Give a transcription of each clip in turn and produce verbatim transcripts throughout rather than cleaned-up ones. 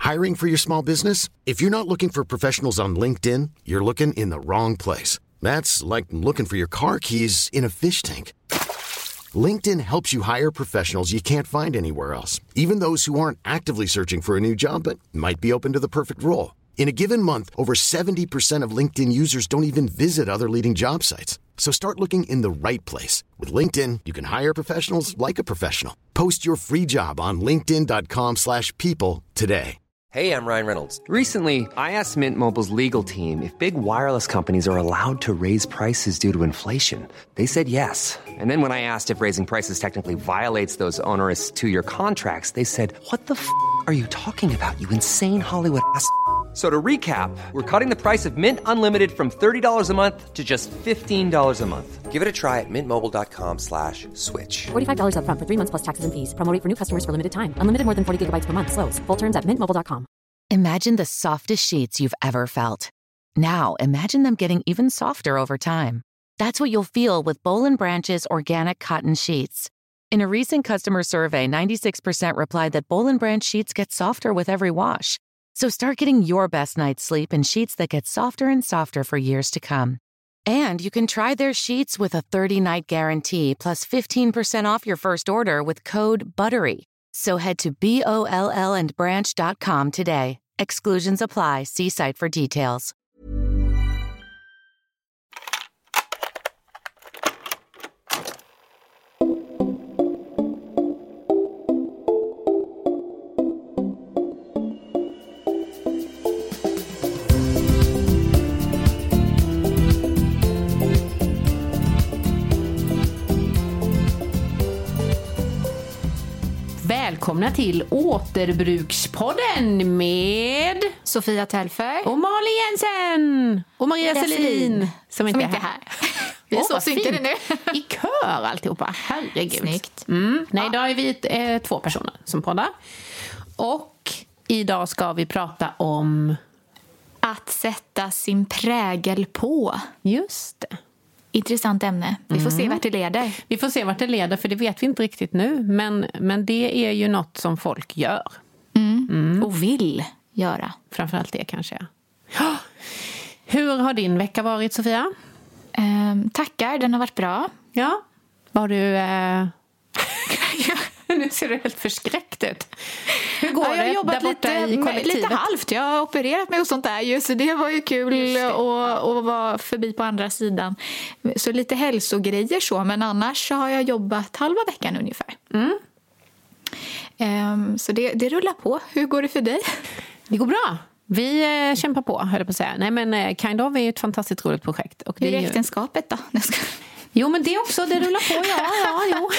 Hiring for your small business? If you're not looking for professionals on LinkedIn, you're looking in the wrong place. That's like looking for your car keys in a fish tank. LinkedIn helps you hire professionals you can't find anywhere else, even those who aren't actively searching for a new job but might be open to the perfect role. In a given month, over seventy percent of LinkedIn users don't even visit other leading job sites. So start looking in the right place. With LinkedIn, you can hire professionals like a professional. Post your free job on linkedin dot com slash people today. Hey, I'm Ryan Reynolds. Recently, I asked Mint Mobile's legal team if big wireless companies are allowed to raise prices due to inflation. They said yes. And then when I asked if raising prices technically violates those onerous two-year contracts, they said, what the f*** are you talking about, you insane Hollywood ass f- So to recap, we're cutting the price of Mint Unlimited from thirty dollars a month to just fifteen dollars a month. Give it a try at mintmobile.com slash switch. forty-five dollars up front for three months plus taxes and fees. Promo rate for new customers for limited time. Unlimited more than forty gigabytes per month. Slows full terms at mint mobile dot com. Imagine the softest sheets you've ever felt. Now imagine them getting even softer over time. That's what you'll feel with Boll and Branch's organic cotton sheets. In a recent customer survey, ninety-six percent replied that Boll and Branch sheets get softer with every wash. So start getting your best night's sleep in sheets that get softer and softer for years to come. And you can try their sheets with a thirty-night guarantee plus fifteen percent off your first order with code BUTTERY. So head to B O L L and branch dot com today. Exclusions apply. See site for details. Välkomna till Återbrukspodden med Sofia Tälfer och Malin Jensen och Maria Selin som inte är här. här. Vi är oh, så synkade nu. I kör alltihopa, herregud. Snyggt. Mm. Nej, idag är vi eh, två personer som poddar. Och idag ska vi prata om att sätta sin prägel på. Just det. Intressant ämne. Vi får mm. se vart det leder. Vi får se vart det leder, för det vet vi inte riktigt nu. Men, men det är ju något som folk gör. Mm. Mm. Och vill göra. Framförallt det kanske. Oh! Hur har din vecka varit, Sofia? Um, tackar, den har varit bra. Ja. Var du... Uh... Nu ser du helt förskräckt ut. Hur går ja, jag har det jobbat där borta lite, i kollektivet? Lite halvt. Jag har opererat mig och sånt där ju, så det var ju kul att, att vara förbi på andra sidan. Så lite hälsogrejer så, men annars så har jag jobbat halva veckan ungefär. Mm. Um, så det, det rullar på. Hur går det för dig? Det går bra. Vi eh, kämpar på, höll jag på att säga. Nej, men eh, Kind of är ju ett fantastiskt roligt projekt. Och Hur det är är äktenskapet då? Ska... Jo, men det också, det rullar på, ja, ja, jo.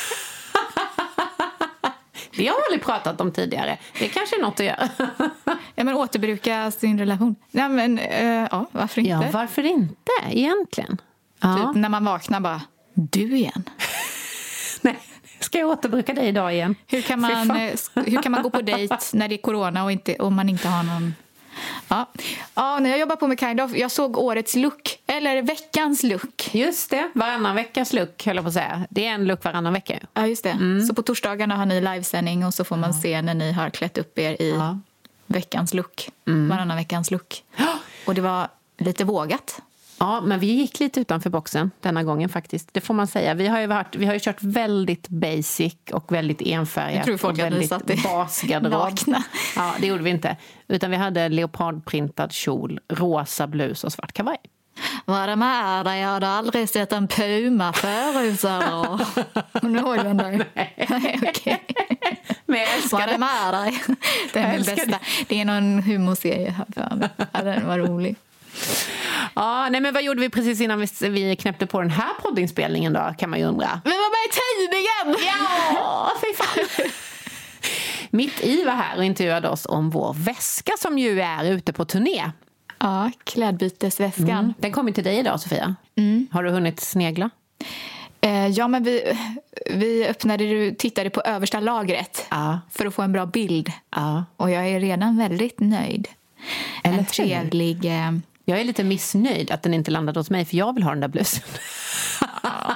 Det har jag aldrig pratat om tidigare. Det är kanske är något att göra. Ja, men återbruka sin relation. Nej, men uh, ja, varför inte? Ja, varför inte egentligen? Ja. Typ när man vaknar bara, du igen. Nej, ska jag återbruka dig idag igen? Hur kan man, hur kan man gå på dejt när det är corona och inte, om man inte har någon... Ja. ja, när jag jobbar på med Kind of, jag såg årets look, eller veckans look. Just det, varannan veckas look, höll jag på att säga. Det är en look varannan vecka. Ja, just det. Mm. Så på torsdagarna har ni livesändning och så får man ja. se när ni har klätt upp er i ja. veckans look. Mm. Varannan veckans look. Och det var lite vågat. Ja, men vi gick lite utanför boxen denna gången faktiskt. Det får man säga. Vi har ju, varit, vi har ju kört väldigt basic och väldigt enfärgat. Jag tror folk och väldigt basgarderob. Ja, det gjorde vi inte. Utan vi hade leopardprintad kjol, rosa blus och svart kavaj. Vad är med dig? Jag hade aldrig sett en puma förut. Nu har jag den där. Nej, okej. Men jag älskar Vad är med dig? Det är min bästa. Det. det är någon humorserie här för mig. Ja, den var rolig. Ja, nej, men vad gjorde vi precis innan vi, vi knäppte på den här poddinspelningen då, kan man ju undra. Vi var med i tidningen! Ja, fy fan. Mitt i var här och intervjuade oss om vår väska som ju är ute på turné. Ja, klädbytesväskan. Mm. Den kommer till dig idag, Sofia. Mm. Har du hunnit snegla? Eh, ja, men vi, vi öppnade, tittade på översta lagret ja. för att få en bra bild. Ja. Och jag är redan väldigt nöjd. Eller en trevlig... Eh, Jag är lite missnöjd att den inte landade hos mig, för jag vill ha den där blusen. Ja,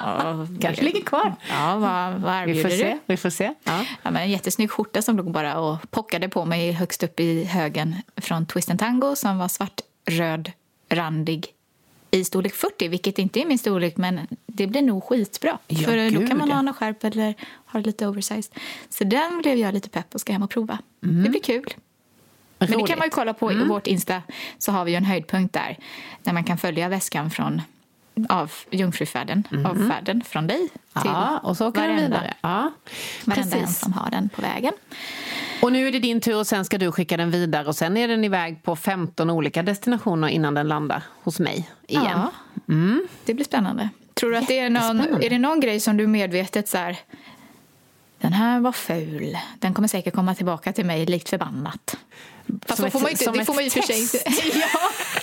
Ja, kanske ligger kvar. Ja, vad, vad erbjuder vi får du? se, vi får se. Ja. Ja, men en jättesnygg skjorta som låg bara och pockade på mig högst upp i högen från Twist and Tango som var svart, röd, randig i storlek fyrtio, vilket inte är min storlek, men det blir nog skitbra. Ja, för gud, då kan man ja. ha någon skärp eller ha det lite oversized. Så den blev jag lite pepp och ska hem och prova. Mm. Det blir kul. Men det kan man ju kolla på mm. i vårt Insta, så har vi ju en höjdpunkt där där man kan följa väskan från av jungfrufärden, mm. av färden från dig till ja, och så kan varenda, vidare. Ja, varenda en som har den på vägen. Och nu är det din tur och sen ska du skicka den vidare och sen är den iväg på femton olika destinationer innan den landar hos mig igen. Ja, mm. det blir spännande. Tror du att det är någon, är det någon grej som du medvetet så här, den här var ful, den kommer säkert komma tillbaka till mig likt förbannat? Fast så får man ju inte, det får man ju för sig inte. Ja.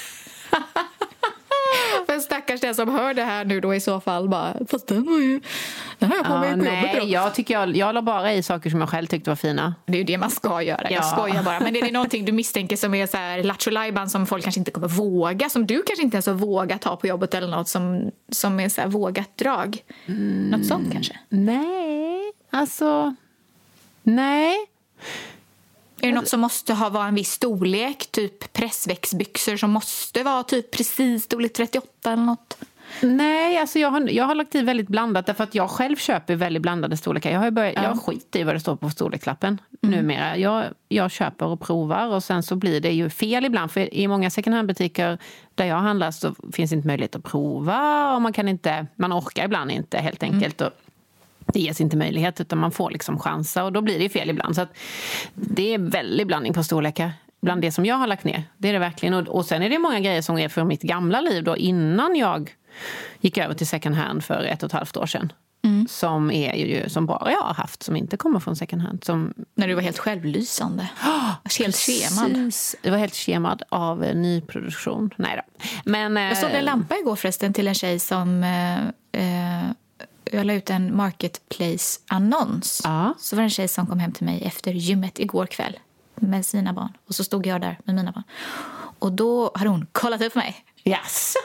Men stackars den som hör det här nu då i så fall bara, fast den var ju, den har jag på mig ja, på nej, jobbet. jag tycker jag, jag la bara i saker som jag själv tyckte var fina. Det är ju det man ska göra, jag ja. skojar bara. Men är det någonting du misstänker som är så här lattjo lajban som folk kanske inte kommer våga, som du kanske inte ens har vågat ha på jobbet eller något som, som är så här vågat drag? Mm. Något sånt kanske? Nej, alltså, nej. Är det något som måste ha vara en viss storlek? Typ pressväxbyxor som måste vara typ precis storlek trettioåtta eller något? Nej, alltså jag har, jag har lagt i väldigt blandat därför att jag själv köper väldigt blandade storlekar. Jag har börjat, ja. jag skiter i vad det står på storlekslappen mm. numera. Jag, jag köper och provar och sen så blir det ju fel ibland. För i många second hand-butiker där jag handlar så finns inte möjlighet att prova och man kan inte, man orkar ibland inte helt enkelt mm. och det ges inte möjlighet utan man får liksom chansa och då blir det fel ibland. Så att det är väldigt blandning på storlekar. Bland det som jag har lagt ner. Det är det verkligen. Och, och sen är det många grejer som är från mitt gamla liv då innan jag gick över till second hand för ett och ett halvt år sedan. Mm. Som är ju som bara jag har haft som inte kommer från second hand. Som... När du var helt självlysande. Oh, helt schemad. Det var helt schemad av eh, nyproduktion. Nej då. Men, eh... jag såg en lampa igår förresten till en tjej som... Eh, eh, jag la ut en marketplace-annons. Ja. Så var det en tjej som kom hem till mig efter gymmet igår kväll med sina barn. Och så stod jag där med mina barn. Och då hade hon kollat upp mig. Yes.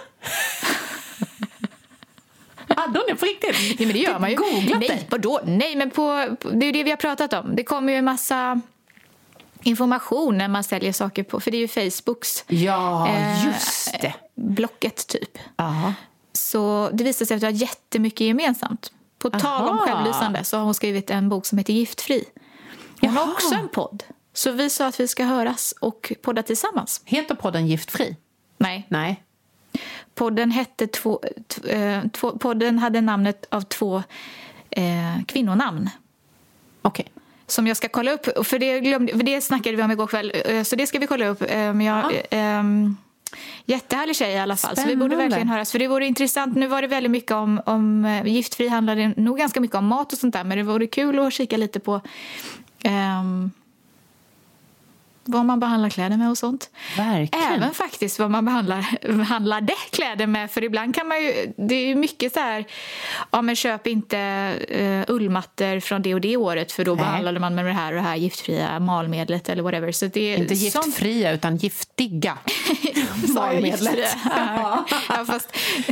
Hade hon det på riktigt? Ja, men det gör man ju. Googlat Nej, vadå? Nej, men på, det är ju det vi har pratat om. Det kommer ju en massa information när man säljer saker på. För det är ju Facebooks... Ja, just det. Eh, blocket typ. Ja. Så det visar sig att vi har jättemycket gemensamt. På Aha. tal om självlysande så har hon skrivit en bok som heter Giftfri. Hon Jaha. har också en podd. Så vi sa att vi ska höras och podda tillsammans. Heter podden Giftfri? Nej. Nej. Podden hette två, t- två, podden hade namnet av två eh, kvinnonamn. Okej. Okay. Som jag ska kolla upp. För det, glömde, för det snackade vi om igår kväll. Så det ska vi kolla upp. Men jag... Eh, jättehärlig tjej i alla fall. Spännande. Så vi borde verkligen höras. För det vore intressant. Nu var det väldigt mycket om, om Giftfri handlade nog ganska mycket om mat och sånt där. Men det vore kul att kika lite på um, vad man behandlar kläder med och sånt. Verkligen. Även faktiskt vad man behandlar, behandlade kläder med. För ibland kan man ju, det är ju mycket så här, ja men köp inte uh, ullmattor från det och det året för då Nej. behandlade man med det här och det här giftfria malmedlet eller whatever. Så det är inte giftfria utan giftiga malmedlet. Ja, ja, fast...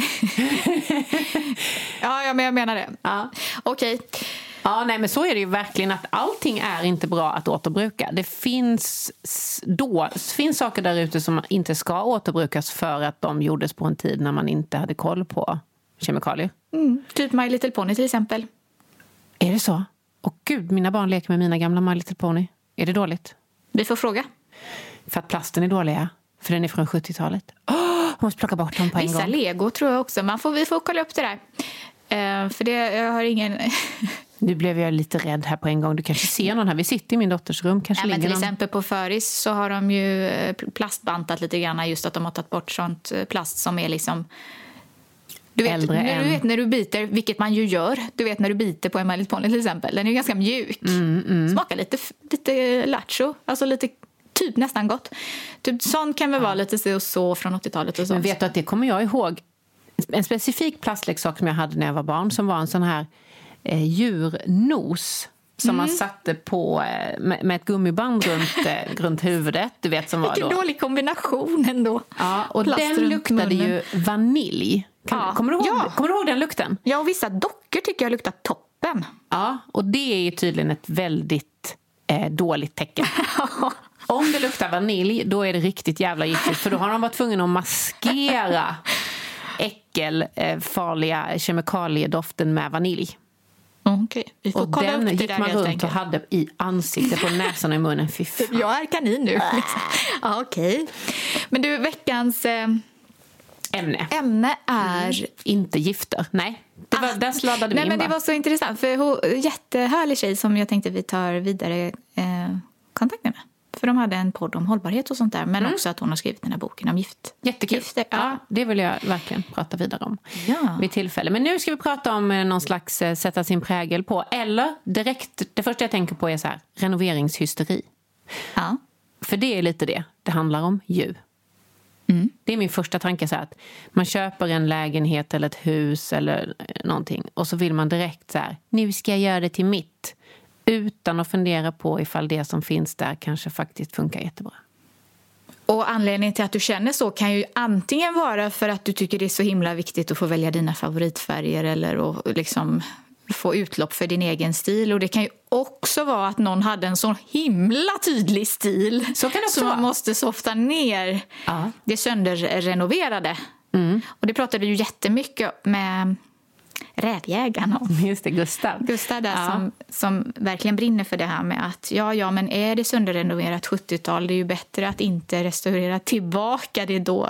ja, ja, men jag menar det. Ja. Okej. Okay. Ja, nej, men så är det ju verkligen att allting är inte bra att återbruka. Det finns, då, finns saker där ute som inte ska återbrukas för att de gjordes på en tid när man inte hade koll på kemikalier. Mm, typ My Little Pony till exempel. Är det så? Åh gud, mina barn leker med mina gamla My Little Pony. Är det dåligt? Vi får fråga. För att plasten är dålig, för den är från sjuttiotalet. Åh, oh, måste plocka bort dem på en Vissa gång. Vissa Lego tror jag också. Man får, vi får kolla upp det där. Uh, för det, jag har ingen... Nu blev jag lite rädd här på en gång. Du kanske ser någon här. Vi sitter i min dotters rum. Kanske ja, men till någon... exempel på Föris så har de ju plastbantat lite grann. Just att de har tagit bort sånt plast som är liksom... Du vet, äldre när, än... du vet när du biter, vilket man ju gör. Du vet när du biter på en My Little Pony till exempel. Den är ju ganska mjuk. Mm, mm. Smakar lite, lite lattjo. Alltså lite... Typ nästan gott. Typ sånt kan väl ja. vara lite så, så från åttiotalet och sånt. Men vet du att det kommer jag ihåg. En specifik plastleksak som jag hade när jag var barn som var en sån här eh, djurnos som mm. man satte på eh, med, med ett gummiband runt, eh, runt huvudet. Du vet som var Vilken då. dålig kombination ändå. Ja, och Plast den luktade ju vanilj. Kan, ja. kommer, du ihåg, ja. kommer du ihåg den lukten? Ja, och vissa dockor tycker jag luktar toppen. Ja, och det är ju tydligen ett väldigt eh, dåligt tecken. Om det luktar vanilj, då är det riktigt jävla giftigt. För då har de varit tvungna att maskera äckel, eh, farliga kemikaliedoften med vanilj. Okej, vi får och kolla den upp det gick där man helt runt enkelt. och hade i ansiktet, på näsan och i munnen. Fy fan. Jag är kanin nu. Liksom. Ja, okej. Men du, veckans eh, ämne. ämne är... Mm. Inte gifter. Nej, det var, ah. där sladdade vi Nej, in. Men det bara. var så intressant. För hon, jättehärlig tjej som jag tänkte vi tar vidare eh, kontakt med. För de hade en podd om hållbarhet och sånt där. Men mm. också att hon har skrivit den här boken om gift. Jättekul. Gifter. Ja. Ja, det vill jag verkligen prata vidare om ja. vid tillfälle. Men nu ska vi prata om någon slags eh, sätta sin prägel på. Eller direkt, det första jag tänker på är så här, renoveringshysteri. Ja. För det är lite det. Det handlar om ju. Mm. Det är min första tanke, så här, att man köper en lägenhet eller ett hus eller någonting. Och så vill man direkt så här, nu ska jag göra det till mitt. Utan att fundera på ifall det som finns där kanske faktiskt funkar jättebra. Och anledningen till att du känner så kan ju antingen vara för att du tycker det är så himla viktigt att få välja dina favoritfärger eller att liksom få utlopp för din egen stil. Och det kan ju också vara att någon hade en sån himla tydlig stil så kan det också så man vara. måste softa ner ja. det sönderrenoverade. Mm. Och det pratade ju jättemycket med Rävjägarna om. Just det, Gustav. Gustav där ja. som, som verkligen brinner för det här med att ja, ja, men är det sönderrenoverat sjuttiotal, det är ju bättre att inte restaurera tillbaka det då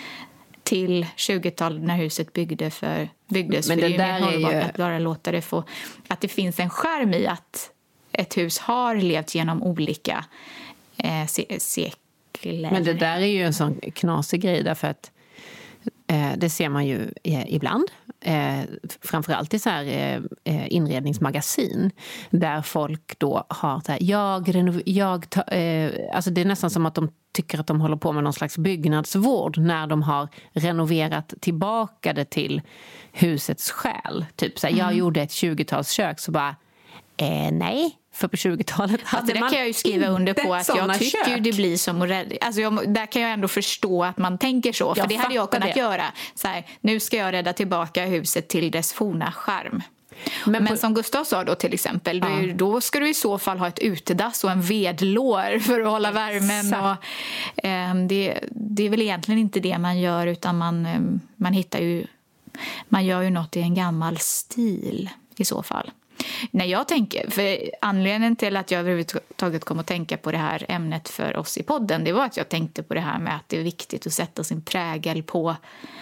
till tjugotalet när huset byggde för, byggdes. Men för det, det är där ju mer hållbart är ju... att bara låta det få, att det finns en charm i att ett hus har levt genom olika eh, se- sekler. Men det där är ju en sån knasig grej därför att eh, det ser man ju eh, ibland. Eh, framförallt i så här eh, inredningsmagasin där folk då har så här, jag, renov- jag ta, eh, alltså det är nästan som att de tycker att de håller på med någon slags byggnadsvård när de har renoverat tillbaka det till husets själ. Typ så här, mm. jag gjorde ett tjugotalskök så bara Eh, nej, för på tjugotalet hade alltså, det man kan jag ju skriva under på att jag tycker ju det blir som rädd. Alltså jag, där kan jag ändå förstå att man tänker så. För jag det hade jag kunnat det. göra. Så här, nu ska jag rädda tillbaka huset till dess forna charm. Men, Men på... som Gustav sa då till exempel, ja. då, då ska du i så fall ha ett utedass och en vedlår för att hålla värmen. Och, eh, det, det är väl egentligen inte det man gör utan man, eh, man hittar ju, man gör ju något i en gammal stil i så fall. När jag tänker, för anledningen till att jag överhuvudtaget kom att tänka på det här ämnet för oss i podden, det var att jag tänkte på det här med att det är viktigt att sätta sin prägel på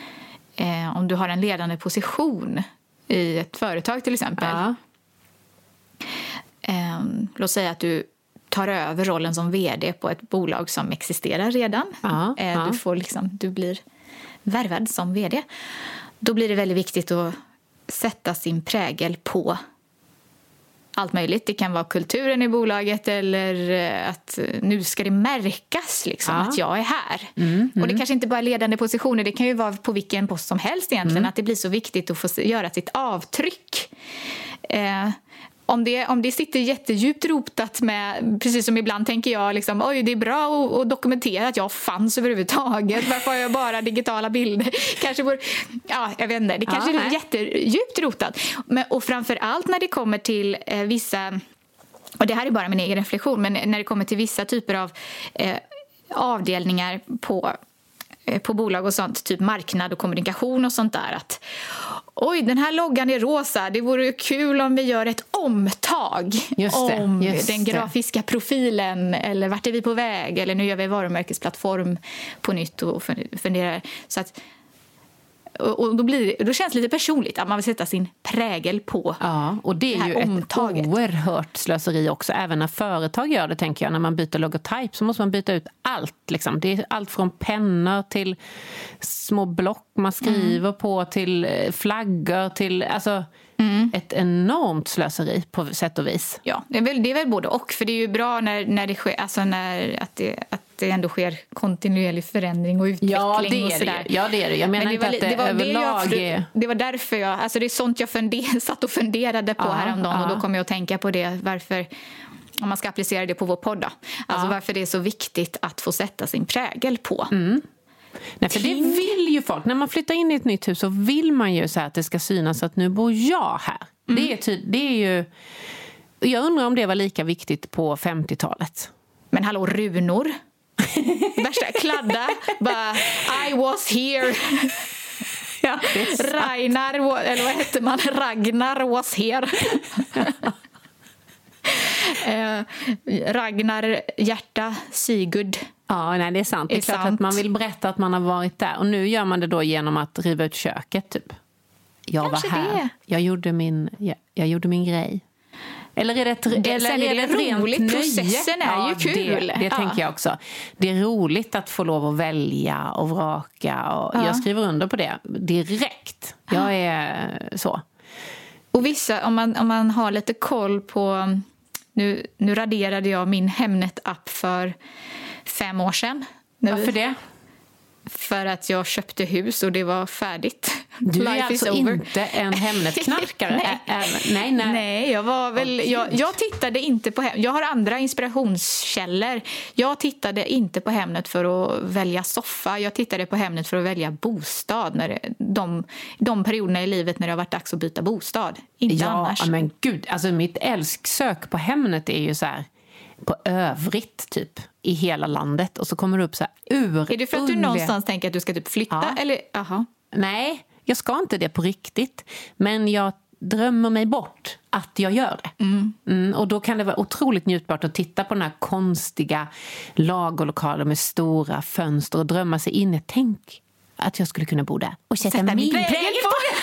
eh, om du har en ledande position i ett företag till exempel. Ja. Eh, låt säga att du tar över rollen som vd på ett bolag som existerar redan. Ja, eh, ja. Du, får liksom, du blir värvad som vd. Då blir det väldigt viktigt att sätta sin prägel på allt möjligt. Det kan vara kulturen i bolaget eller att nu ska det märkas liksom, ja. att jag är här. Mm, mm. Och det kanske inte bara är ledande positioner, det kan ju vara på vilken post som helst egentligen, mm. att det blir så viktigt att få göra sitt avtryck. Eh, om, det, om det sitter jättedjupt rotat med, precis som ibland tänker jag, liksom, oj det är bra att, att dokumentera att jag fanns överhuvudtaget. Varför har jag bara digitala bilder? Kanske vore, ja, jag vet inte. Det kanske ja, är jättedjupt rotat. Men, och framför allt när det kommer till eh, vissa, och det här är bara min egen reflektion, men när det kommer till vissa typer av eh, avdelningar på på bolag och sånt, typ marknad och kommunikation och sånt där, att oj, den här loggan är rosa, det vore ju kul om vi gör ett omtag just det, om just den grafiska profilen, eller vart är vi på väg, eller nu gör vi varumärkesplattform på nytt och funderar, så att och då, blir det, då känns det lite personligt att man vill sätta sin prägel på. Ja, och det är det ju omtaget. Ett oerhört slöseri också. Även när företag gör det, tänker jag. När man byter logotyp så måste man byta ut allt. Liksom. Det är allt från pennor till små block man skriver mm. på, till flaggor, till alltså, mm. ett enormt slöseri på sätt och vis. Ja, det är väl, det är väl både och. För det är ju bra när, när det sker, alltså när, att, det, att det ändå sker kontinuerlig förändring och utveckling. Ja, det är och det sådär. ju. Ja, det är det. Jag menar Men det inte var, att det, det var överlag det, jag, det var därför jag, alltså det är sånt jag funder, satt och funderade på ja, häromdagen, ja. och då kom jag att tänka på det, varför, om man ska applicera det på vår podd då. Alltså ja. varför det är så viktigt att få sätta sin prägel på. Mm. Nej, för det vill ju folk, när man flyttar in i ett nytt hus så vill man ju så här att det ska synas att nu bor jag här. Mm. Det är ty- det är ju, jag undrar om det var lika viktigt på femtiotalet. Men hallå, runor. Värsta kladda. Bara, I was here. Ja, Ragnar, eller vad heter man? Ragnar was here. eh, Ragnar hjärta Sigurd. Ja, nej, det är sant. Det är, är klart sant. Att man vill berätta att man har varit där. Och nu gör man det då genom att riva ut köket, typ. Jag Kanske var här. Det. Jag gjorde min, jag, jag gjorde min grej. Eller är det ett, det, eller är det ett roligt nöje? Processen är ja, ju kul. Det, det ja. tänker jag också. Det är roligt att få lov att välja och vraka. Och ja. Jag skriver under på det direkt. Jag är så. Och vissa, om man, om man har lite koll på... Nu, nu raderade jag min Hemnet-app för fem år sedan. Varför det? För att jag köpte hus och det var färdigt. Du är alltså inte en Hemnet-knarkare? nej. nej, nej. Nej, jag var väl... Jag, jag tittade inte på Hemnet. Jag har andra inspirationskällor. Jag tittade inte på Hemnet för att välja soffa. Jag tittade på Hemnet för att välja bostad. När det, de, de perioderna i livet när det har varit dags att byta bostad. Inte ja, annars. Men gud, alltså mitt älsksök på Hemnet är ju så här... på övrigt typ i hela landet och så kommer det upp så här ur. Är det för att du någonstans tänker att du ska typ flytta ja. eller aha. Nej, jag ska inte det på riktigt, men jag drömmer mig bort att jag gör det. Mm. Mm, och då kan det vara otroligt njutbart att titta på den här konstiga lagerlokalen med stora fönster och drömma sig in. Tänk att jag skulle kunna bo där och sätta, sätta min prägel på det.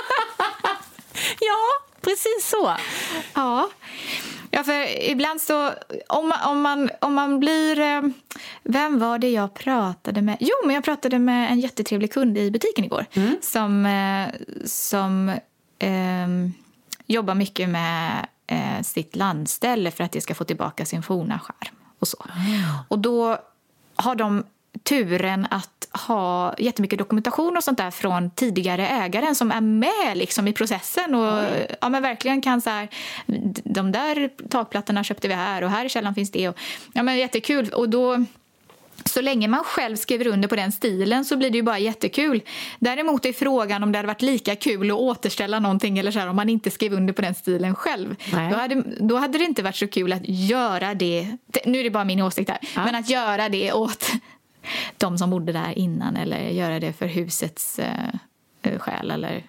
Ja, precis så. Ja. Ja, för ibland så, om man, om man, om man blir, vem var det jag pratade med? Jo, men jag pratade med en jättetrevlig kund i butiken igår. Mm. Som, som eh, jobbar mycket med eh, sitt landställe för att det ska få tillbaka sin forna skärm och så. Mm. Och då har de turen att ha jättemycket dokumentation och sånt där från tidigare ägaren som är med liksom i processen och mm. ja, men verkligen kan så här, de där takplattorna köpte vi här och här i källan finns det och ja, men jättekul. Och då, så länge man själv skriver under på den stilen så blir det ju bara jättekul. Däremot är frågan om det hade varit lika kul att återställa någonting eller så här, om man inte skrev under på den stilen själv. Då hade, då hade det inte varit så kul att göra det, nu är det bara min åsikt här, ja. Men att göra det åt de som bodde där innan eller göra det för husets uh, själ eller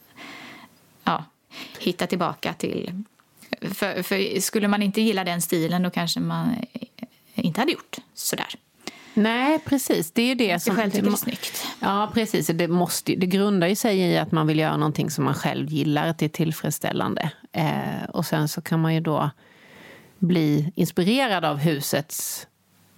ja, hitta tillbaka till för, för skulle man inte gilla den stilen då kanske man inte hade gjort sådär. Nej, precis. Det är ju det som... själv tycker det är snyggt. Ja, precis. Det, måste, det grundar ju sig i att man vill göra någonting som man själv gillar, att det är tillfredsställande. Eh, och sen så kan man ju då bli inspirerad av husets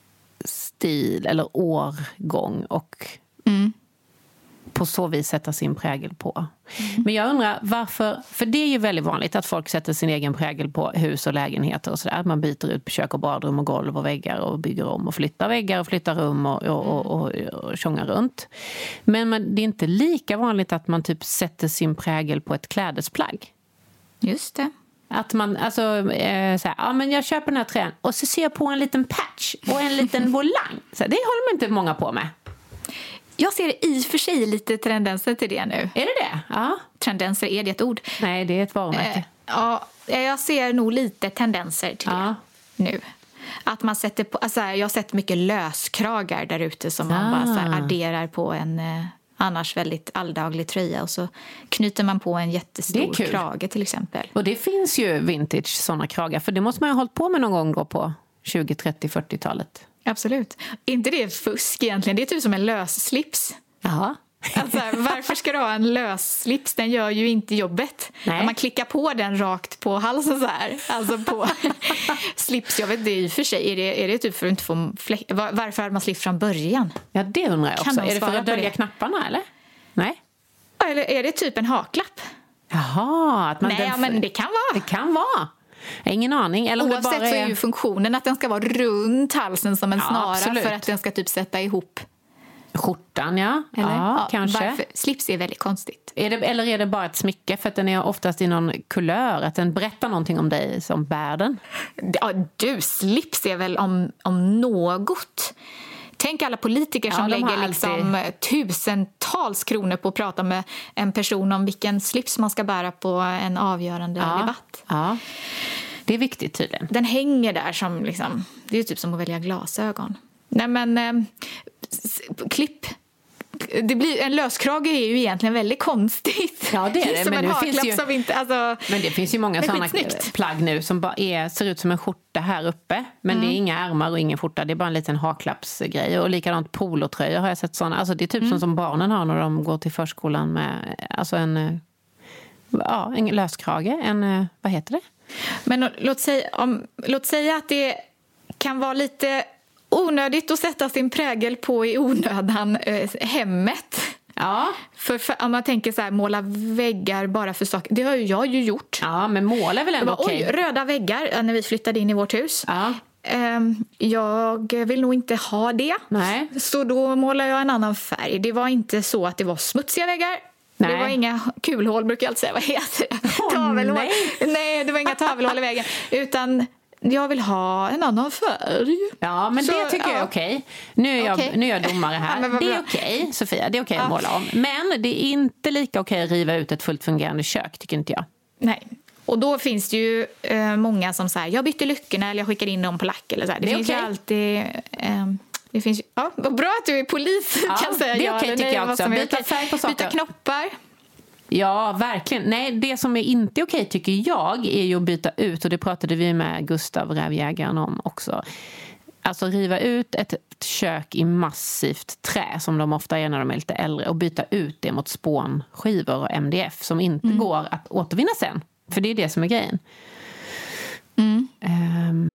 stil eller årgång och mm. på så vis sätta sin prägel på. Mm. Men jag undrar varför, för det är ju väldigt vanligt att folk sätter sin egen prägel på hus och lägenheter och sådär. Man byter ut kök och badrum och golv och väggar och bygger om och flyttar väggar och flyttar rum och, och, och, och, och tjongar runt. Men man, det är inte lika vanligt att man typ sätter sin prägel på ett klädesplagg. Just det. Att man, alltså, eh, så här, ja men jag köper den här trän och så ser jag på en liten patch och en liten volang. Så här, det håller man inte många på med. Jag ser i och för sig lite tendenser till det nu. Är det det? Ja. Tendenser, är det ett ord? Nej, det är ett varumärke. Eh, ja, jag ser nog lite tendenser till ja. det nu. Att man sätter på, alltså, jag har sett mycket löskragar där ute som man ah. bara så här, adderar på en... Eh, annars väldigt alldaglig tröja och så knyter man på en jättestor krage till exempel. Och det finns ju vintage sådana kragar, för det måste man ha hållit på med någon gång då på tjugo, trettio, fyrtiotalet. Absolut. Inte det fusk egentligen, det är typ som en lösslips. Jaha. Alltså, varför ska du ha en lösslips? Den gör ju inte jobbet. Nej. Man klickar på den rakt på halsen så här. Alltså på slips, jag vet det i och för sig. Är det, är det typ för att inte få fläck... Varför har man slips från början? Ja, det undrar jag också. Är det för att dölja knapparna, eller? Nej. Eller är det typ en haklapp? Jaha. Att man Nej, den... men det kan vara. Det kan vara. Ingen aning. Eller oavsett det bara är... så är ju funktionen att den ska vara runt halsen som en ja, snara absolut. För att den ska typ sätta ihop skjortan, ja. Eller? Ja, ja, kanske. Varför? Slips är väldigt konstigt. Är det, eller är det bara ett smycke för att den är oftast i någon kulör, att den berättar någonting om dig som bär den? Ja, du, slips är väl om, om något Tänk alla politiker som ja, lägger liksom alltid... tusentals kronor på att prata med en person om vilken slips man ska bära på en avgörande ja, debatt. Ja, det är viktigt tydligen. Den hänger där som liksom, det är ju typ som att välja glasögon. Nej men, eh, klipp. Det blir, en löskrage är ju egentligen väldigt konstigt. Ja, det är det. Som men, en det finns ju, som inte, alltså, men det finns ju många sådana plagg nu som bara är, ser ut som en skjorta här uppe. Men mm. det är inga ärmar och ingen skjorta. Det är bara en liten haklappsgrej. Och likadant polotröjor har jag sett sådana. Alltså det är typ mm. som, som barnen har när de går till förskolan med alltså en, ja, en löskrage. En, vad heter det? Men låt säga, om, låt säga att det kan vara lite... onödigt att sätta sin prägel på i onödan eh, hemmet. Ja. För, för om man tänker så här, måla väggar bara för saker. Det har ju jag ju gjort. Ja, men måla är väl ändå okej. Oj, röda väggar när vi flyttade in i vårt hus. Ja. Eh, jag vill nog inte ha det. Nej. Så då målar jag en annan färg. Det var inte så att det var smutsiga väggar. Nej. Det var inga kulhål, brukar jag alltid säga. Vad heter det? Oh, tavelhål. Nej. nej, det var inga tavelhål i väggen. Utan... jag vill ha en annan färg. Ja, men så, det tycker ja. jag är okej. Nu är jag, okay. nu är jag domare här. Ja, det är okej, Sofia. Det är okej ja. att måla om. Men det är inte lika okej att riva ut ett fullt fungerande kök, tycker inte jag. Nej. Och då finns det ju eh, många som säger jag byter luckorna eller jag skickar in dem på lack. Eller så här. Det, det finns okay. ju alltid... Eh, det finns ju, ja, vad bra att du är polis, ja, kan säga. Det är okej, tycker jag också. Byta färg på saker. Byta knoppar. Ja, verkligen. Nej, det som är inte okej tycker jag är ju att byta ut, och det pratade vi med Gustav Rävjägaren om också. Alltså riva ut ett kök i massivt trä som de ofta är när de är lite äldre och byta ut det mot spånskivor och M D F som inte mm. går att återvinna sen. För det är det som är grejen. Mm. Um...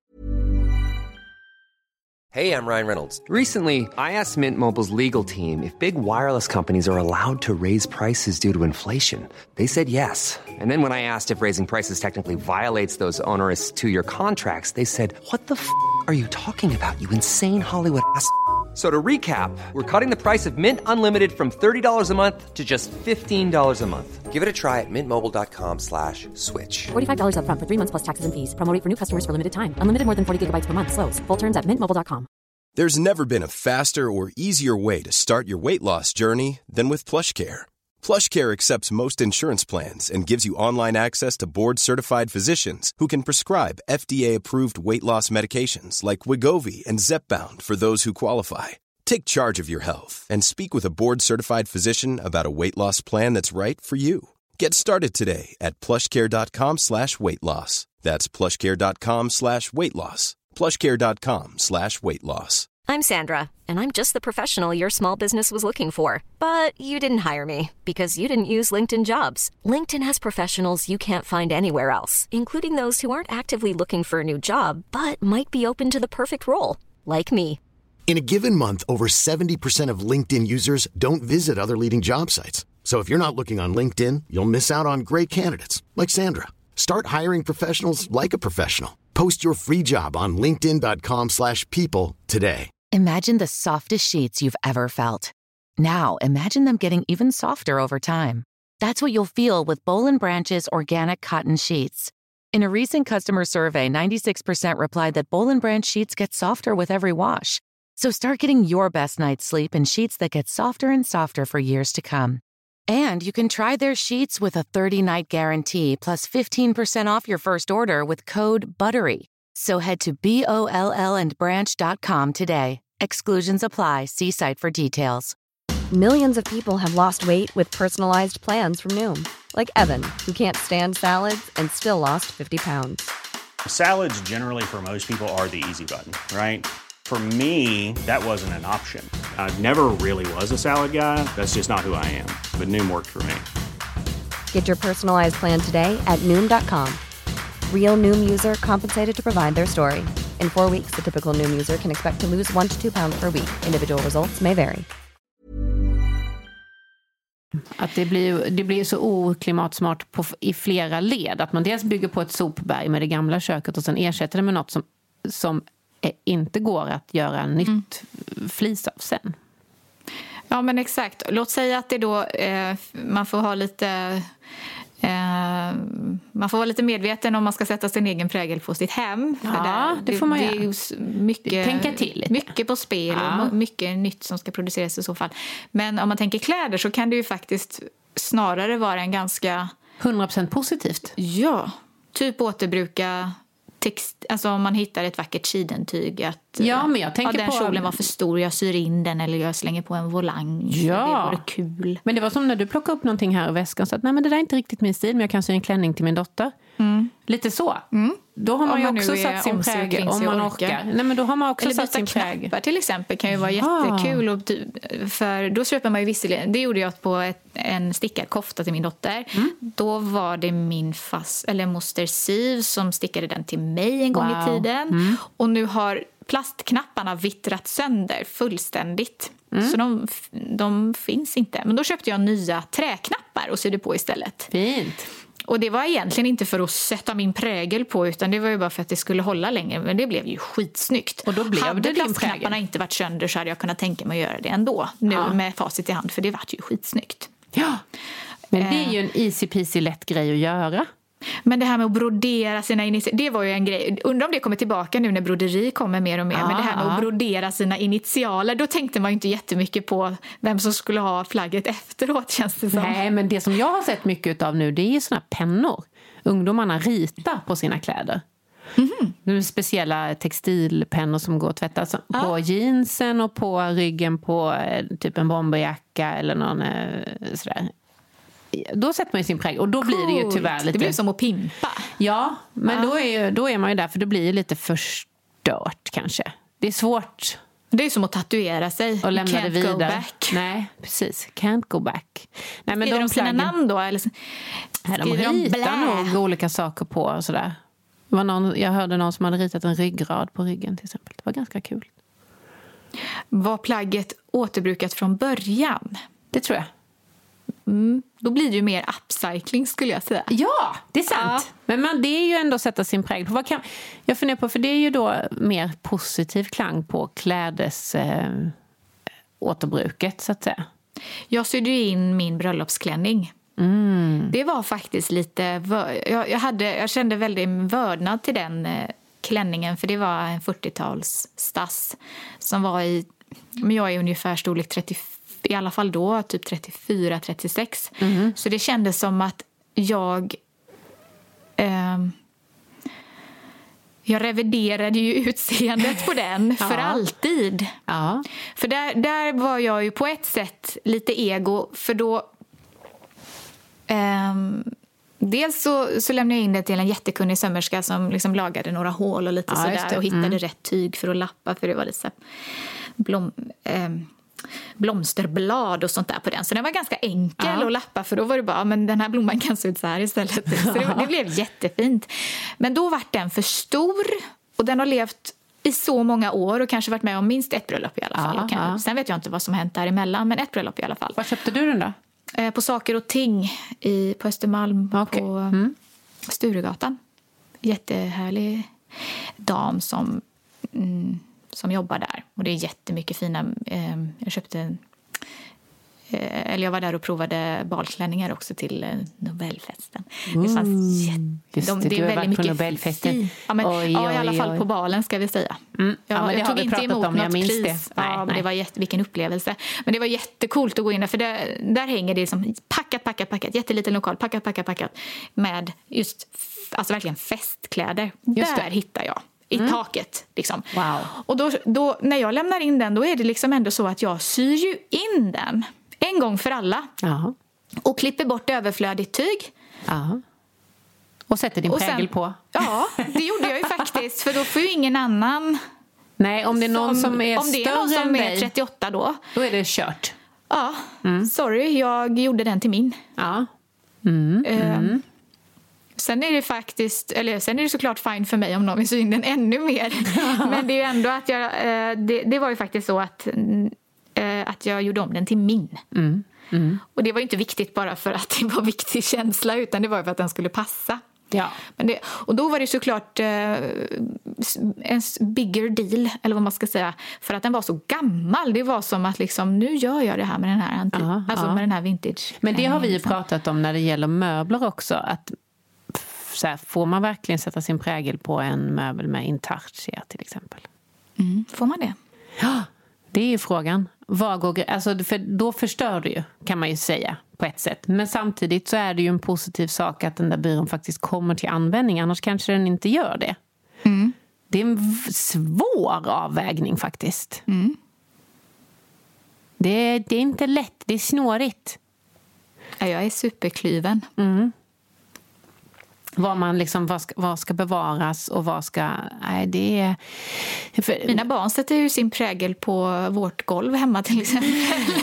Hey, I'm Ryan Reynolds. Recently, I asked Mint Mobile's legal team if big wireless companies are allowed to raise prices due to inflation. They said yes. And then when I asked if raising prices technically violates those onerous two-year contracts, they said, what the f*** are you talking about, you insane Hollywood ass f- So to recap, we're cutting the price of Mint Unlimited from thirty dollars a month to just fifteen dollars a month. Give it a try at mintmobile.com slash switch. forty-five dollars up front for three months plus taxes and fees. Promo rate for new customers for limited time. Unlimited more than forty gigabytes per month. Slows full terms at mint mobile dot com. There's never been a faster or easier way to start your weight loss journey than with PlushCare. PlushCare accepts most insurance plans and gives you online access to board-certified physicians who can prescribe F D A-approved weight loss medications like Wegovy and Zepbound for those who qualify. Take charge of your health and speak with a board-certified physician about a weight loss plan that's right for you. Get started today at plushcare.com slash weight loss. That's plushcare.com slash weight loss. plushcare.com slash weight loss. I'm Sandra, and I'm just the professional your small business was looking for. But you didn't hire me because you didn't use LinkedIn Jobs. LinkedIn has professionals you can't find anywhere else, including those who aren't actively looking for a new job, but might be open to the perfect role, like me. In a given month, over seventy percent of LinkedIn users don't visit other leading job sites. So if you're not looking on LinkedIn, you'll miss out on great candidates, like Sandra. Start hiring professionals like a professional. Post your free job on linkedin.com slash people today. Imagine the softest sheets you've ever felt. Now imagine them getting even softer over time. That's what you'll feel with Boll and Branch's organic cotton sheets. In a recent customer survey, ninety-six percent replied that Boll and Branch sheets get softer with every wash. So start getting your best night's sleep in sheets that get softer and softer for years to come. And you can try their sheets with a thirty-night guarantee plus fifteen percent off your first order with code BUTTERY. So head to B O L L and branch dot com today. Exclusions apply. See site for details. Millions of people have lost weight with personalized plans from Noom. Like Evan, who can't stand salads and still lost fifty pounds. Salads generally for most people are the easy button, right? For me, that wasn't an option. I never really was a salad guy. That's just not who I am. But Noom worked for me. Get your personalized plan today at Noom dot com. Real Noom user compensated to provide their story. In four weeks, the typical Noom user can expect to lose one to two pounds per week. Individual results may vary. Att det blir, det blir så oklimatsmart på, i flera led. Att man dels bygger på ett sopberg med det gamla köket och sen ersätter det med något som, som inte går att göra en nytt mm. flis av sen. Ja, men exakt. Låt säga att det då eh, man får ha lite Eh, man får vara lite medveten om man ska sätta sin egen prägel på sitt hem. Ja, för där, det får man det, göra. det är mycket, tänka till lite. Mycket på spel Ja. och mycket nytt som ska produceras i så fall. Men om man tänker kläder så kan det ju faktiskt snarare vara en ganska... hundra procent positivt. Ja, typ återbruka text, alltså om man hittar ett vackert sidentyg att Ja, men jag tänker ja, den på... kjolen var för stor, jag syr in den eller jag slänger på en volang. Ja. Det vore kul. Men det var som när du plockade upp någonting här i väskan så att nej men det där är inte riktigt min stil men jag kan sy en klänning till min dotter. Mm. Lite så. Mm. Då har man Om ju man också nu är satt sin omsorg prägel kring om sig man och orkar. orkar. Nej men då har man också Eller satt sin byta prägel. knappar till exempel kan ju vara Ja. jättekul. Och, för då köper man ju visserligen, det gjorde jag på ett, en stickad kofta till min dotter. Mm. Då var det min fast, eller moster Siv som stickade den till mig en gång Wow. i tiden. Mm. Och nu har plastknapparna vittrat sönder fullständigt. Mm. Så de, de finns inte. Men då köpte jag nya träknappar och sydde på istället. Fint. Och det var egentligen inte för att sätta min prägel på utan det var ju bara för att det skulle hålla längre. Men det blev ju skitsnyggt. Och då blev hade det din plastknapparna prägel. inte varit sönder så hade jag kunnat tänka mig att göra det ändå. Nu Ja. med facit i hand för det var ju skitsnyggt. Ja. Men det är ju en easy peasy lätt grej att göra. Men det här med att brodera sina initialer, det var ju en grej. Undrar om det kommer tillbaka nu när broderi kommer mer och mer. Ja, men det här med ja. att brodera sina initialer, då tänkte man ju inte jättemycket på vem som skulle ha flagget efteråt, känns det som. Nej, men det som jag har sett mycket av nu, det är ju såna pennor. Ungdomarna ritar på sina kläder. Mm-hmm. Det är speciella textilpennor som går att tvätta alltså, Ja. på jeansen och på ryggen på eh, typ en bomberjacka eller någon eh, sådär. Då sätter man ju sin prägel och då blir det ju tyvärr lite... Det blir som att pimpa. Ja, men Ja. Då, är ju, då är man ju där för det blir ju lite förstört kanske. Det är svårt Det är som att tatuera sig. att lämna Can't det vidare. go back. Nej, precis. Can't go back. Nej, men Skriver de sina flaggen- namn då? Eller Nej, de skriver de ritar blä? nog olika saker på och sådär. Det var någon, jag hörde någon som hade ritat en ryggrad på ryggen till exempel. Det var ganska kul. Var plagget återbrukat från början? Det tror jag. Mm. Då blir det ju mer upcycling skulle jag säga. Ja, det är sant. Ja. Men man, det är ju ändå att sätta sin prägel på. Vad kan, jag funderar på, för det är ju då mer positiv klang på klädes eh, återbruket så att säga. Jag sydde ju in min bröllopsklänning. Mm. Det var faktiskt lite... vö- Jag, jag, hade, jag kände väldigt vördnad till den eh, klänningen. För det var en fyrtiotalsstass som var i... Men jag är ungefär storlek trettiofyra. I alla fall då, typ trettiofyra trettiosex. Mm. Så det kändes som att jag... Eh, jag reviderade ju utseendet på den för Ja. alltid. Ja. För där, där var jag ju på ett sätt lite ego. För då... ehm, dels så, så lämnade jag in det till en jättekunnig sömmerska som liksom lagade några hål och lite Ja, just sådär. det. Och hittade Mm. rätt tyg för att lappa. För det var lite så här blom, ehm, blomsterblad och sånt där på den. Så den var ganska enkel Ja. att lappa. För då var det bara, men den här blomman kan se ut så här istället. Så det, det blev jättefint. Men då var den för stor. Och den har levt i så många år och kanske varit med om minst ett bröllop i alla fall. Ja, Och kan, ja. Sen vet jag inte vad som hänt däremellan, men ett bröllop i alla fall. Var köpte du den då? Eh, på Saker och Ting i, på Östermalm Okej. på Mm. Sturegatan. Jättehärlig dam som, mm, som jobbar där. Och det är jättemycket fina... Eh, jag köpte... Eh, eller jag var där och provade balklänningar också till eh, Nobelfesten. Mm. Det fanns jätte... Just det, de, du har varit på Nobelfesten. fin- Ja, men, Oj, ja, i alla oj, fall oj. på balen ska vi säga. Mm. Ja, Jag, men det jag har tog vi inte pratat emot om, jag något minns pris. det. Ja, Nej, men nej. det var jätte, vilken upplevelse. Men det var jättekult att gå in där. För där, där hänger det som packat, packat, packat. Jätteliten lokal. Packat, packat, packat. Med just alltså verkligen festkläder. Just där det. hittar jag. I taket. Liksom. Wow. Och då, då, när jag lämnar in den, då är det liksom ändå så att jag syr ju in den. En gång för alla. Ja. Och klipper bort överflödigt tyg. Ja. Och sätter din Och prägel sen- på. Ja, det gjorde jag ju faktiskt. För då får ju ingen annan... Nej, om det är någon som, är om det är större någon som än är dig, trettioåtta då. då är det kört. Ja, sorry, jag gjorde den till min. Ja. Mm. Ehm, Sen är det faktiskt, eller sen är det såklart fine för mig om någon vill sy in den ännu mer. Men det är ju ändå att jag, eh, det, det var ju faktiskt så att, eh, att jag gjorde om den till min. Mm. Mm. Och det var ju inte viktigt bara för att det var viktig känsla, utan det var ju för att den skulle passa. Ja. Men det, och då var det såklart eh, en bigger deal, eller vad man ska säga, för att den var så gammal. Det var som att liksom, nu gör jag det här med den här antik, ja, alltså ja. med den här vintage. Men det har vi ju pratat om när det gäller möbler också, att så här, får man verkligen sätta sin prägel på en möbel med intarsia till exempel? Mm, får man det? Ja, det är ju frågan. Vad går, alltså, för då förstör det ju, kan man ju säga, på ett sätt. Men samtidigt så är det ju en positiv sak att den där byrån faktiskt kommer till användning. Annars kanske den inte gör det. Mm. Det är en svår avvägning faktiskt. Mm. Det, det är inte lätt, det är snårigt. Ja, jag är superklyven. Mm. Vad, man liksom, vad, ska, vad ska bevaras och vad ska... Nej, det är... För... Mina barn sätter ju sin prägel på vårt golv hemma till exempel.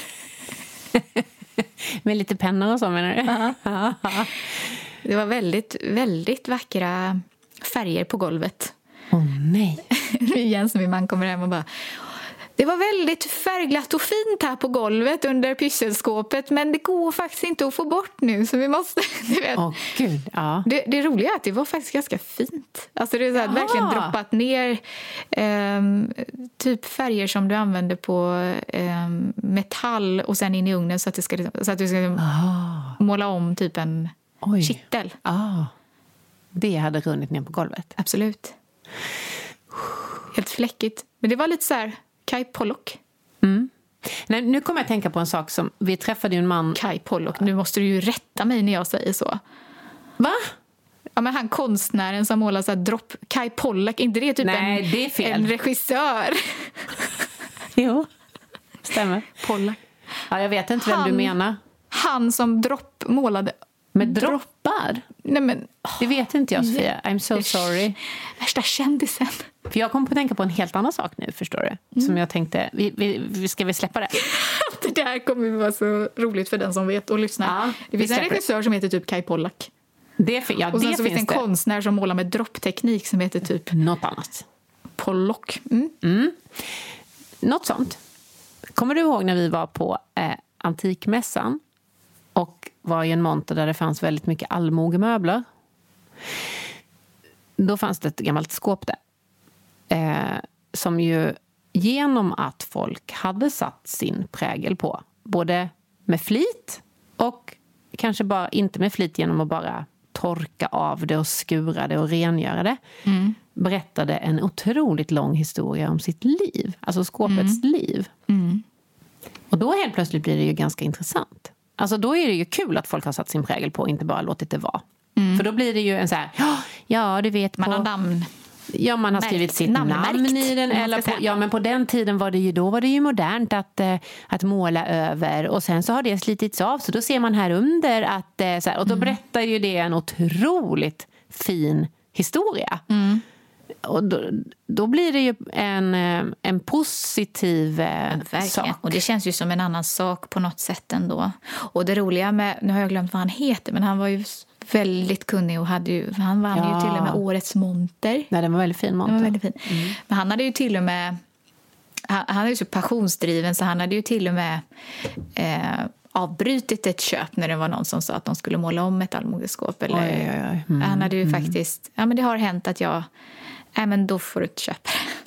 Med lite pennor och så, menar du? Uh-huh. Det var väldigt, väldigt vackra färger på golvet. Åh oh, nej. Jens, min man, kommer hem och bara... Det var väldigt färgglatt och fint här på golvet under pysselskåpet, men det går faktiskt inte att få bort nu, så vi måste... Du vet. Åh, gud, ja. Det, det roliga är att det var faktiskt ganska fint. Alltså det är så här, verkligen droppat ner eh, typ färger som du använder på eh, metall och sen in i ugnen så att, det ska, så att du ska ah. måla om typ en Oj. kittel. Ah. Det hade runnit ner på golvet. Absolut. Helt fläckigt. Men det var lite så här... Kai Pollock. Mm. Nej, nu kommer jag att tänka på en sak som... Vi träffade ju en man... Kai Pollock, nu måste du ju rätta mig när jag säger så. Va? Ja, men han konstnären som målar så här dropp... Kai Pollock, inte det typ Nej, en, det är fel. en regissör? Jo, stämmer. Pollock. Ja, jag vet inte han, vem du menar. Han som dropp målade... Med droppar? Nej, men... Det vet inte jag, Sofia. I'm so sorry. Värsta kändisen. För jag kom på att tänka på en helt annan sak nu, förstår du. Mm. Som jag tänkte, vi, vi, vi ska vi släppa det? Det där kommer ju vara så roligt för den som vet och lyssnar. Ja, det finns en regissör det. som heter typ Kai Pollock. Det, ja, och sen det så finns det en det. konstnär som målar med droppteknik som heter typ... Något annat. Pollock. Mm. Mm. Något sånt. Kommer du ihåg när vi var på eh, Antikmässan? Och var i en monter där det fanns väldigt mycket allmogemöbler. Då fanns det ett gammalt skåp där. Eh, som ju genom att folk hade satt sin prägel på. Både med flit och kanske bara inte med flit genom att bara torka av det och skura det och rengöra det. Mm. Berättade en otroligt lång historia om sitt liv. Alltså skåpets mm. liv. Mm. Och då helt plötsligt blir det ju ganska intressant. Alltså då är det ju kul att folk har satt sin prägel på och inte bara låtit det vara. Mm. För då blir det ju en så här, ja du vet. Man på, har namn. Ja, man har skrivit sitt Namnmärkt, namn i den. Eller på, ja, men på den tiden var det ju, då var det ju modernt att, eh, att måla över. Och sen så har det slitits av. Så då ser man här under att, eh, så här, och då mm. berättar ju det en otroligt fin historia. Mm. Och då, då blir det ju en, en positiv ja, sak. Och det känns ju som en annan sak på något sätt ändå. Och det roliga med, nu har jag glömt vad han heter, men han var ju väldigt kunnig och hade ju, han vann ja. ju till och med årets monter. Nej, den var väldigt fin monter. Den var väldigt fin. Mm. Men han hade ju till och med, han, han är ju så passionsdriven så han hade ju till och med eh, avbrutit ett köp när det var någon som sa att de skulle måla om ett allmogeskåp. Eller, oj, oj, oj. Mm. Han hade ju mm. faktiskt, ja men det har hänt att jag, nej men då får du ett köp.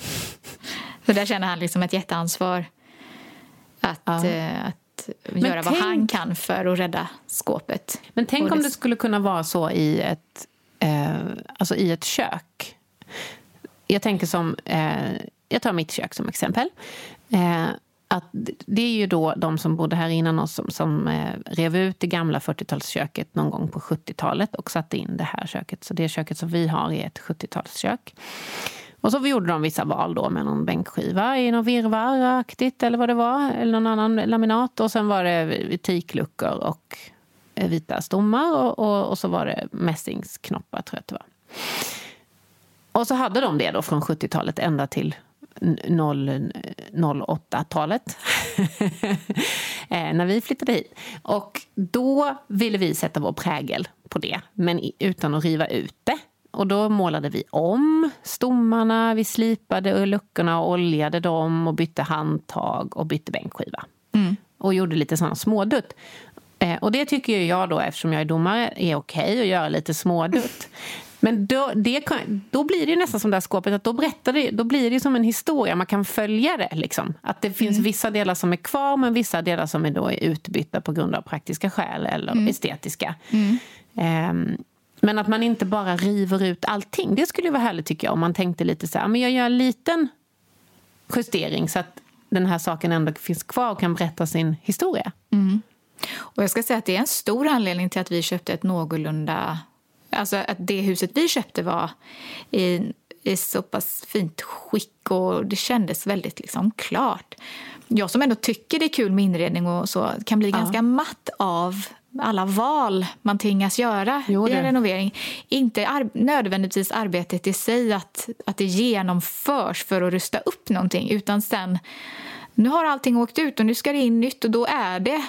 Så där känner han liksom ett jätteansvar att, ja. eh, att göra vad tänk, han kan för att rädda skåpet. Men tänk om det skulle kunna vara så i ett, eh, alltså i ett kök. Jag tänker som, eh, jag tar mitt kök som exempel. Eh, att det är ju då de som bodde här innan oss som, som eh, rev ut det gamla fyrtiotalsköket någon gång på sjuttiotalet och satte in det här köket. Så det köket som vi har är ett sjuttiotalskök. Och så gjorde de vissa val då med någon bänkskiva i någon virvaraktigt eller vad det var. Eller någon annan laminat. Och sen var det tikluckor och vita stommar. Och, och, och så var det mässingsknoppar tror jag att det var. Och så hade de det då från sjuttiotalet ända till noll åtta-talet. När vi flyttade hit. Och då ville vi sätta vår prägel på det. Men utan att riva ut det. Och då målade vi om stommarna, vi slipade luckorna och oljade dem och bytte handtag och bytte bänkskiva. Mm. Och gjorde lite sådana smådutt. Eh, och det tycker ju jag då, eftersom jag är domare, är okej att göra lite smådutt. Men då, det kan, då blir det ju nästan som det här skåpet, att då berättar det, då blir det som en historia, man kan följa det liksom. Att det finns mm. vissa delar som är kvar, men vissa delar som är då är utbytta på grund av praktiska skäl eller mm. estetiska. Mm. Eh, men att man inte bara river ut allting, det skulle ju vara härligt tycker jag, om man tänkte lite så här, men jag gör en liten justering så att den här saken ändå finns kvar och kan berätta sin historia. Mm. Och jag ska säga att det är en stor anledning till att vi köpte ett någorlunda... Alltså att det huset vi köpte var i, i så pass fint skick och det kändes väldigt liksom klart. Jag som ändå tycker det är kul med inredning och så kan bli ja. ganska matt av alla val man tvingas göra jo, i en renovering. Inte ar- nödvändigtvis arbetet i sig att, att det genomförs för att rusta upp någonting, utan sen nu har allting åkt ut och nu ska det in nytt och då är det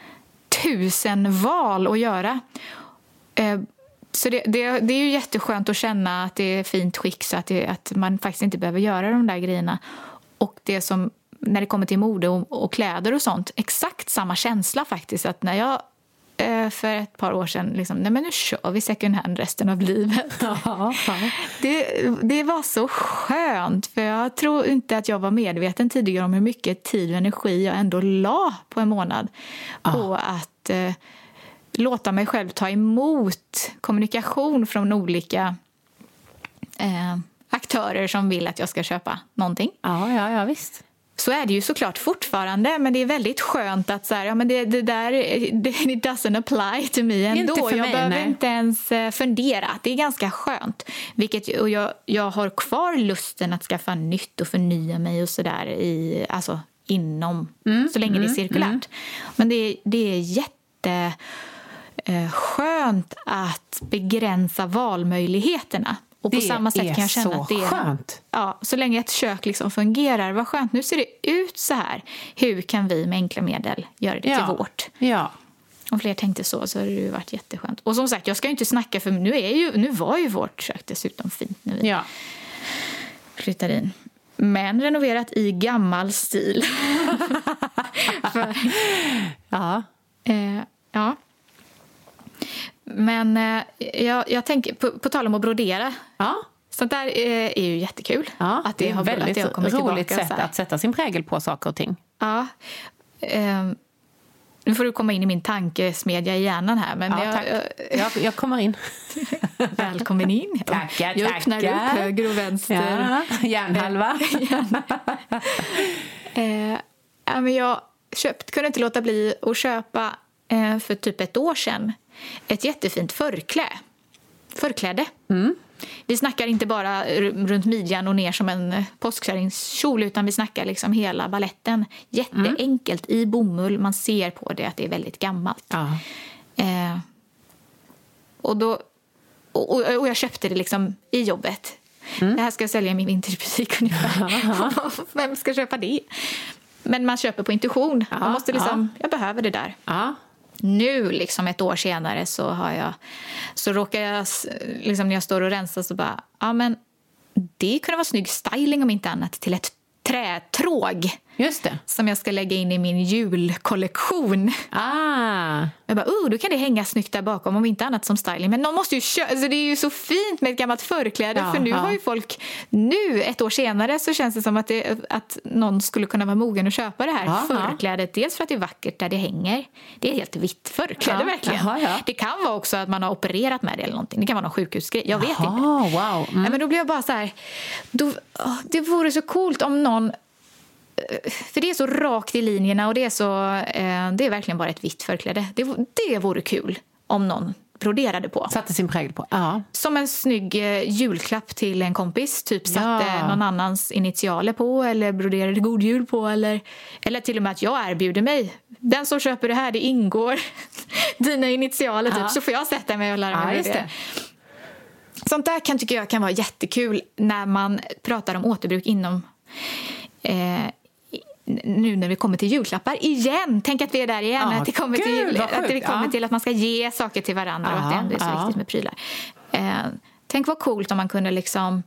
tusen val att göra. Eh, Så det, det, det är ju jätteskönt att känna att det är fint skick så att, det, att man faktiskt inte behöver göra de där grejerna. Och det som, när det kommer till mode och, och kläder och sånt, exakt samma känsla faktiskt. Att när jag eh, för ett par år sedan, liksom, nej men nu kör vi second hand resten av livet. Ja, ja. Det, det var så skönt, för jag tror inte att jag var medveten tidigare om hur mycket tid och energi jag ändå la på en månad ja. på att... Eh, låta mig själv ta emot kommunikation från olika eh, aktörer som vill att jag ska köpa någonting. Ja, ja, ja, visst. Så är det ju såklart fortfarande, men det är väldigt skönt att så här, ja, men det, det där det, it doesn't apply to me ändå. Inte för jag mig, behöver nej. inte ens fundera. Det är ganska skönt. Vilket, och jag, jag har kvar lusten att skaffa nytt och förnya mig och sådär i, alltså inom, mm, så länge mm, det är cirkulärt. Mm. Men det, det är jätte... skönt att begränsa valmöjligheterna. Och på det samma sätt kan jag känna att det är skönt. Ja, så länge ett kök liksom fungerar, vad skönt. Nu ser det ut så här. Hur kan vi med enkla medel göra det ja. till vårt? Ja. Om fler tänkte så så har det ju varit jätteskönt. Och som sagt, jag ska ju inte snacka för nu, är ju, nu var ju vårt kök dessutom fint när vi ja. flyttar in. Men renoverat i gammal stil. för, ja. Eh, ja. Men eh, jag, jag tänker, på, på tal om att brodera, ja. sånt där är, är ju jättekul. Ja, att det, det är har, väldigt att det har roligt sätt att sätta sin prägel på saker och ting. Ja. Eh, nu får du komma in i min tankesmedja i hjärnan här. Men ja, jag, tack. Jag, jag kommer in. Välkommen in. Tackar, jag öppnar tackar. upp höger och vänster. Ja, hjärnhalva. eh, ja, men jag köpt, kunde inte låta bli att köpa eh, för typ ett år sedan ett jättefint förklä. Förkläde. Mm. Vi snackar inte bara runt midjan och ner som en påskkärringskjol, utan vi snackar liksom hela balletten. Jätteenkelt mm. i bomull. Man ser på det att det är väldigt gammalt. Ja. Eh, och, då, och, och jag köpte det liksom i jobbet. Mm. Det här ska jag sälja i min vinterbutik ungefär. Vem ska köpa det? Men man köper på intuition. Ja, man måste liksom, ja. Jag behöver det där. Ja. Nu, liksom ett år senare, så har jag så råkar jag, liksom när jag står och rensar så bara, ja men det kunde vara snygg styling om inte annat till ett trätråg. Just det. Som jag ska lägga in i min julkollektion. Ah. Jag bara, oh, då kan det hänga snyggt där bakom, om inte annat som styling. Men någon måste ju köpa, alltså det är ju så fint med ett gammalt förkläde. Ja, för nu ja. har ju folk, nu ett år senare så känns det som att, det, att någon skulle kunna vara mogen att köpa det här ja, förklädet. Ja. Dels för att det är vackert där det hänger. Det är helt vitt förkläde ja, verkligen. Jaha, ja. Det kan vara också att man har opererat med det eller någonting. Det kan vara någon sjukhusgrej, jag vet jaha, inte. Wow. Mm. Ja, men då blir jag bara så här, då, oh, det vore så coolt om någon, för det är så rakt i linjerna och det är så eh, det är verkligen bara ett vitt förkläde. Det, det vore kul om någon broderade på. Satte sin prägel på. Ja. Som en snygg eh, julklapp till en kompis. Typ satte ja. någon annans initialer på eller broderade god jul på. Eller, eller till och med att jag erbjuder mig. Den som köper det här, det ingår dina initialer ja. typ. Så får jag sätta mig och lära mig ja, det. Sånt där kan, tycker jag kan vara jättekul när man pratar om återbruk inom eh, nu när vi kommer till julklappar igen. Tänk att vi är där igen. Ja, att det kommer, gud, till, att det kommer ja. till att man ska ge saker till varandra. Ja, och att det ändå är så ja. viktigt med prylar. Eh, tänk vad coolt om man kunde liksom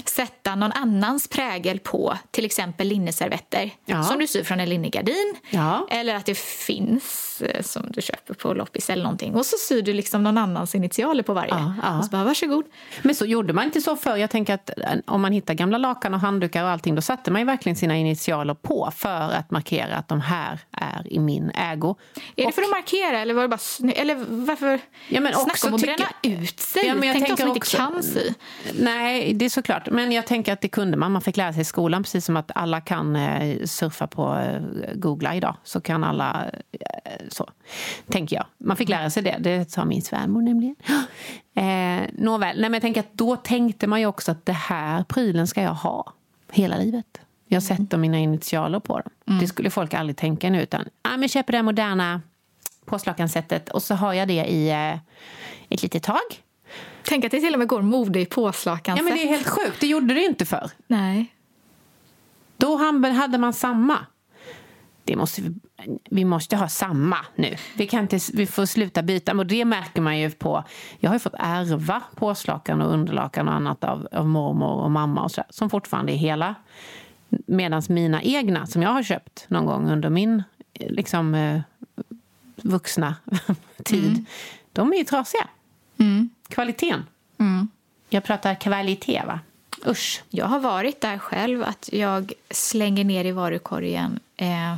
sätta någon annans prägel på till exempel linneservetter Ja. som du syr från en linnegardin. Ja. Eller att det finns eh, som du köper på loppis eller någonting. Och så syr du liksom någon annans initialer på varje. Ja, ja. Och så bara, varsågod. Men så gjorde man inte så förr. Jag tänker att om man hittar gamla lakan och handdukar och allting, då satte man ju verkligen sina initialer på för att markera att de här är i min ägo. Är och, det för att markera eller var det bara sny- eller varför ja, men snacka också om att tycker- bränna ut sig? Ja, men jag Tänk de som tänker inte också- kan sy. Nej, det är såklart. Men jag tänker att det kunde man. Man fick lära sig i skolan, precis som att alla kan eh, surfa på eh, Googla idag. Så kan alla, eh, så tänker jag. Man fick lära sig det. Det sa min svärmor nämligen. Eh, nåväl, nej, men jag tänker att då tänkte man ju också att det här prylen ska jag ha hela livet. Jag sätter mina initialer på dem. Mm. Det skulle folk aldrig tänka nu, utan ah, men köper det moderna påslakansättet och så har jag det i eh, ett litet tag. Tänk att det till och med går mode i påslakan. Ja, men det är helt sjukt. Det gjorde det ju inte för. Nej. Då hade man samma. Det måste vi, vi måste ha samma nu. Vi kan inte, vi får sluta byta. Och det märker man ju på. Jag har ju fått ärva påslakan och underlakan och annat av, av mormor och mamma och så där, som fortfarande är hela. Medan mina egna som jag har köpt någon gång under min liksom eh, vuxna tid. Mm. De är ju trasiga. Mm. Kvaliteten. Mm. Jag pratar kvalitet, va? Usch. Jag har varit där själv att jag slänger ner i varukorgen eh,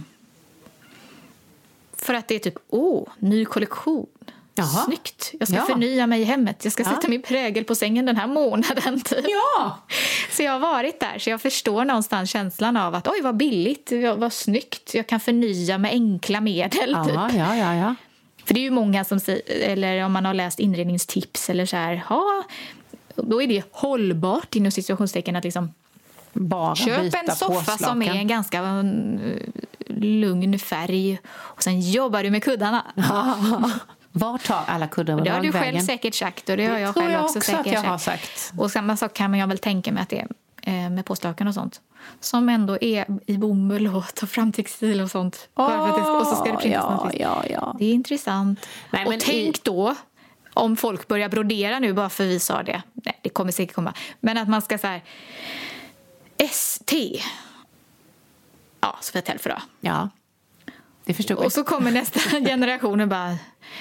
för att det är typ, åh, ny kollektion. Jaha. Snyggt. Jag ska ja. förnya mig i hemmet. Jag ska ja. sätta min prägel på sängen den här månaden. Typ. Ja. Så jag har varit där. Så jag förstår någonstans känslan av att oj, vad billigt, vad snyggt. Jag kan förnya med enkla medel. Ja, typ. ja, ja, ja. För det är ju många som säger, eller om man har läst inredningstips eller så här, ja, då är det hållbart inom situationstecken att liksom bara köp en soffa påslakan som är en ganska uh, lugn färg och sen jobbar du med kuddarna. Ja. Var tar alla kuddar? Det har du själv säkert sagt och det, det har jag själv jag också, också säkert jag har sagt. sagt. Och samma sak kan man jag väl tänka mig att det är eh, med påslakan och sånt. Som ändå är i bomull och tar fram textil och sånt. Oh, för att det, och så ska det printas ja, någonting. ja, ja. Det är intressant. Nej, och men tänk i... då om folk börjar brodera nu bara för vi sa det. Nej, det kommer säkert komma. Men att man ska så här S T. Ja, så för ett för då. Ja. Det förstår jag. Och så kommer nästa generation och bara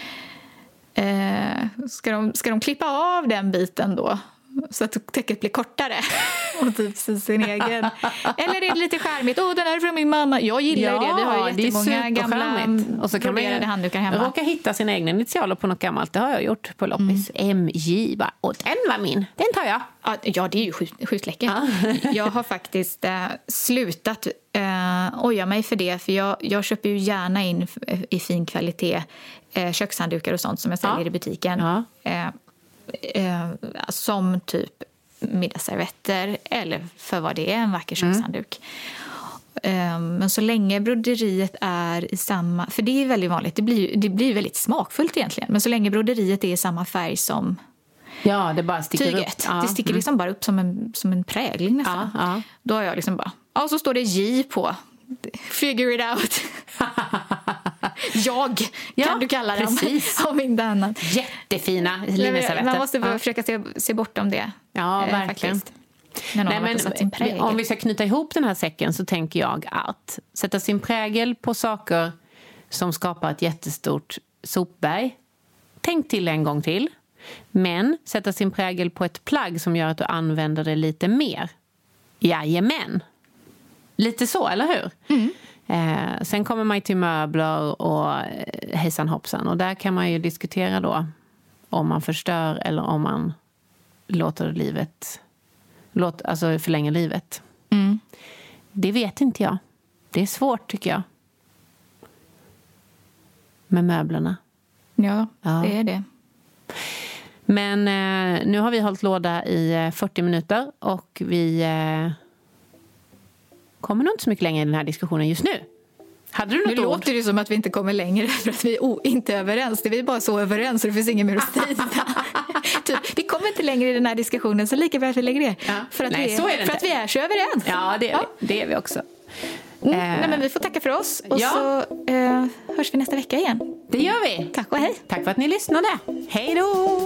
eh, ska, de, ska de klippa av den biten då? Så att täcket blir kortare och typ sin egen. Eller är det lite skärmigt? Åh, oh, den här är från min mamma. Jag gillar ja, det. Vi har ju jättemånga gamla och så kan man ju handdukar hemma. Råka hitta sina egna initialer på något gammalt. Det har jag gjort på loppis. Mm. M J. Bara, och den var min. Den tar jag. Ja, det är ju sjukt läckert. Ja. Jag har faktiskt eh, slutat eh, oja mig för det. För jag, jag köper ju gärna in i fin kvalitet eh, kökshanddukar och sånt som jag säljer ja. i butiken. Ja. Eh, Eh, som typ middagsservetter eller för vad det är, en vacker kökshandduk. Mm. Eh, men så länge broderiet är i samma, för det är väldigt vanligt, det blir, det blir väldigt smakfullt egentligen, men så länge broderiet är i samma färg som ja, det bara sticker tyget, upp. Ja. Det sticker liksom mm. bara upp som en, som en prägling nästan. Ja, ja. Då har jag liksom bara, ja, så står det J på. Figure it out. Jag kan ja, du kalla den. Precis. Om inte annat. Jättefina linneservetter. Man måste ja. försöka se, se bortom det. Ja, eh, verkligen. Nej, men, om vi ska knyta ihop den här säcken så tänker jag att sätta sin prägel på saker som skapar ett jättestort sopberg. Tänk till en gång till. Men sätta sin prägel på ett plagg som gör att du använder det lite mer. Jajamän. Lite så, eller hur? Mm. Eh, sen kommer man till möbler och eh, hejsan hoppsan. Och där kan man ju diskutera då om man förstör eller om man låter livet, låt, alltså förlänger livet. Mm. Det vet inte jag. Det är svårt tycker jag. Med möblerna. Ja, ja. Det är det. Men eh, nu har vi hållit låda i fyrtio minuter och vi... Eh, kommer nog inte så mycket längre i den här diskussionen just nu. Hade du något nu ord? låter det som att vi inte kommer längre för att vi är o- inte överens. Det är vi bara så överens så det finns ingen mer att strida. Typ, vi kommer inte längre i den här diskussionen så lika bra att vi lägger det. Ja. För, att, Nej, vi, så är det för att vi är så överens. Ja, det är, ja. Vi. Det är vi också. Mm, eh. nej, men vi får tacka för oss och ja. så eh, hörs vi nästa vecka igen. Det gör vi. Tack och hej. Tack för att ni lyssnade. Hej då!